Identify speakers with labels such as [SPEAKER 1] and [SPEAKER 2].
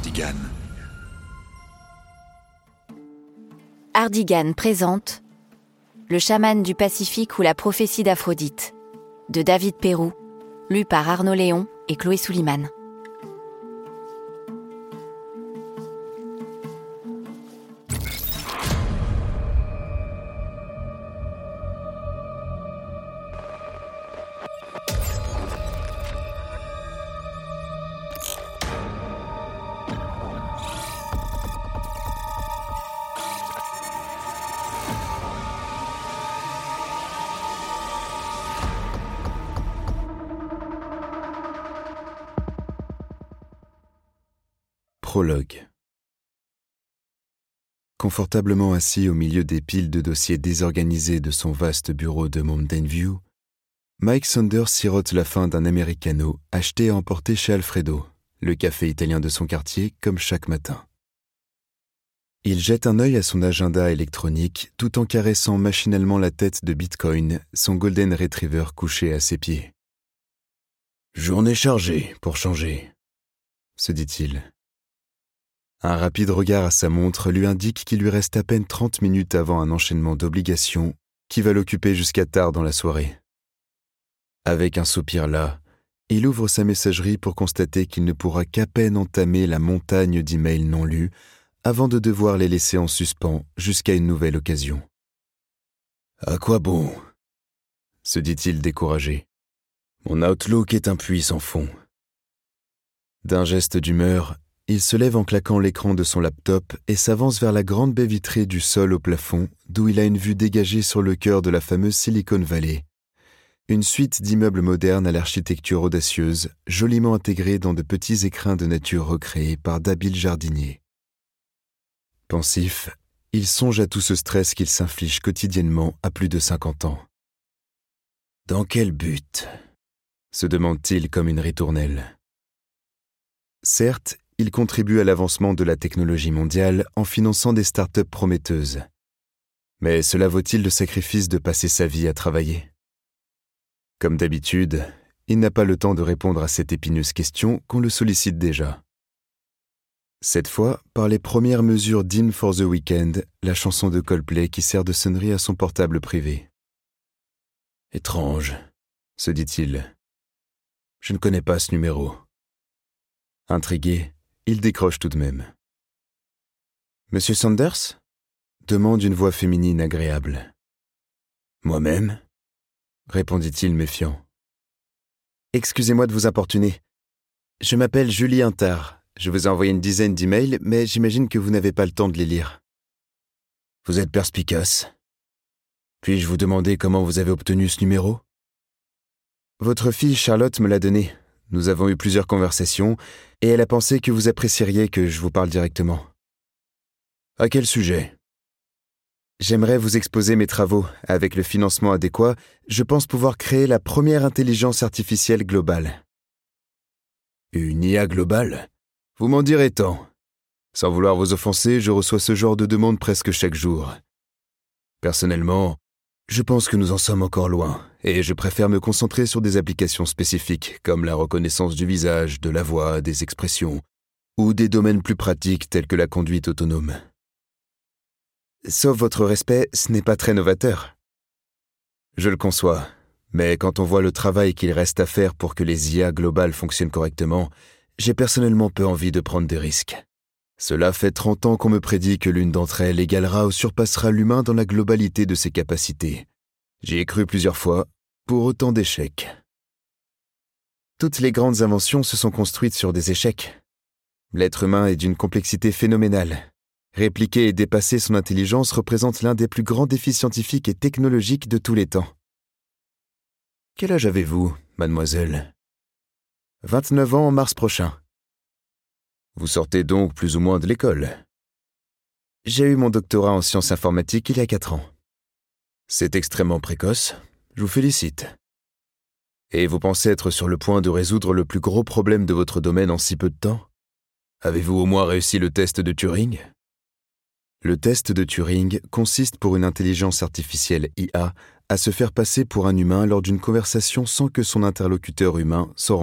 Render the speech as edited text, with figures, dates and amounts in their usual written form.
[SPEAKER 1] Hardigan.
[SPEAKER 2] Hardigan présente Le chaman du Pacifique ou la prophétie d'Aphrodite de David Perrou, lu par Arnaud Léon et Chloé Souliman.
[SPEAKER 3] Prologue. Confortablement assis au milieu des piles de dossiers désorganisés de son vaste bureau de Mountain View, Mike Saunders sirote la fin d'un americano acheté et emporté chez Alfredo, le café italien de son quartier, comme chaque matin. Il jette un œil à son agenda électronique tout en caressant machinalement la tête de Bitcoin, son golden retriever couché à ses pieds. « Journée chargée, pour changer », se dit-il. Un rapide regard à sa montre lui indique qu'il lui reste à peine 30 minutes avant un enchaînement d'obligations qui va l'occuper jusqu'à tard dans la soirée. Avec un soupir las, il ouvre sa messagerie pour constater qu'il ne pourra qu'à peine entamer la montagne d'emails non lus avant de devoir les laisser en suspens jusqu'à une nouvelle occasion. « À quoi bon ?» se dit-il découragé. « Mon Outlook est un puits sans fond. » D'un geste d'humeur, il se lève en claquant l'écran de son laptop et s'avance vers la grande baie vitrée du sol au plafond, d'où il a une vue dégagée sur le cœur de la fameuse Silicon Valley. Une suite d'immeubles modernes à l'architecture audacieuse, joliment intégrés dans de petits écrins de nature recréés par d'habiles jardiniers. Pensif, il songe à tout ce stress qu'il s'inflige quotidiennement à plus de 50 ans. « Dans quel but ?» se demande-t-il comme une ritournelle. Certes, il contribue à l'avancement de la technologie mondiale en finançant des startups prometteuses. Mais cela vaut-il le sacrifice de passer sa vie à travailler ? Comme d'habitude, il n'a pas le temps de répondre à cette épineuse question qu'on le sollicite déjà. Cette fois, par les premières mesures d'In for the Weekend, la chanson de Coldplay qui sert de sonnerie à son portable privé. « Étrange, » se dit-il. « Je ne connais pas ce numéro. » Intrigué, il décroche tout de même. « Monsieur Saunders ?» demande une voix féminine agréable. « Moi-même ?» répondit-il méfiant. « Excusez-moi de vous importuner. Je m'appelle Julie Intard. Je vous ai envoyé une dizaine d'emails, mais j'imagine que vous n'avez pas le temps de les lire. »« Vous êtes perspicace. Puis-je vous demander comment vous avez obtenu ce numéro ?»« Votre fille Charlotte me l'a donné. Nous avons eu plusieurs conversations, et elle a pensé que vous apprécieriez que je vous parle directement. »« À quel sujet ?» ?»« J'aimerais vous exposer mes travaux. Avec le financement adéquat, je pense pouvoir créer la première intelligence artificielle globale. »« Une IA globale ? Vous m'en direz tant. Sans vouloir vous offenser, je reçois ce genre de demande presque chaque jour. Personnellement, je pense que nous en sommes encore loin, et je préfère me concentrer sur des applications spécifiques, comme la reconnaissance du visage, de la voix, des expressions, ou des domaines plus pratiques tels que la conduite autonome. Sauf votre respect, ce n'est pas très novateur. Je le conçois, mais quand on voit le travail qu'il reste à faire pour que les IA globales fonctionnent correctement, j'ai personnellement peu envie de prendre des risques. Cela fait 30 ans qu'on me prédit que l'une d'entre elles égalera ou surpassera l'humain dans la globalité de ses capacités. J'y ai cru plusieurs fois, pour autant d'échecs. Toutes les grandes inventions se sont construites sur des échecs. L'être humain est d'une complexité phénoménale. Répliquer et dépasser son intelligence représente l'un des plus grands défis scientifiques et technologiques de tous les temps. Quel âge avez-vous, mademoiselle ? 29 ans en mars prochain. Vous sortez donc plus ou moins de l'école. J'ai eu mon doctorat en sciences informatiques il y a 4 ans. C'est extrêmement précoce, je vous félicite. Et vous pensez être sur le point de résoudre le plus gros problème de votre domaine en si peu de temps ? Avez-vous au moins réussi le test de Turing ? Le test de Turing consiste pour une intelligence artificielle IA à se faire passer pour un humain lors d'une conversation sans que son interlocuteur humain s'en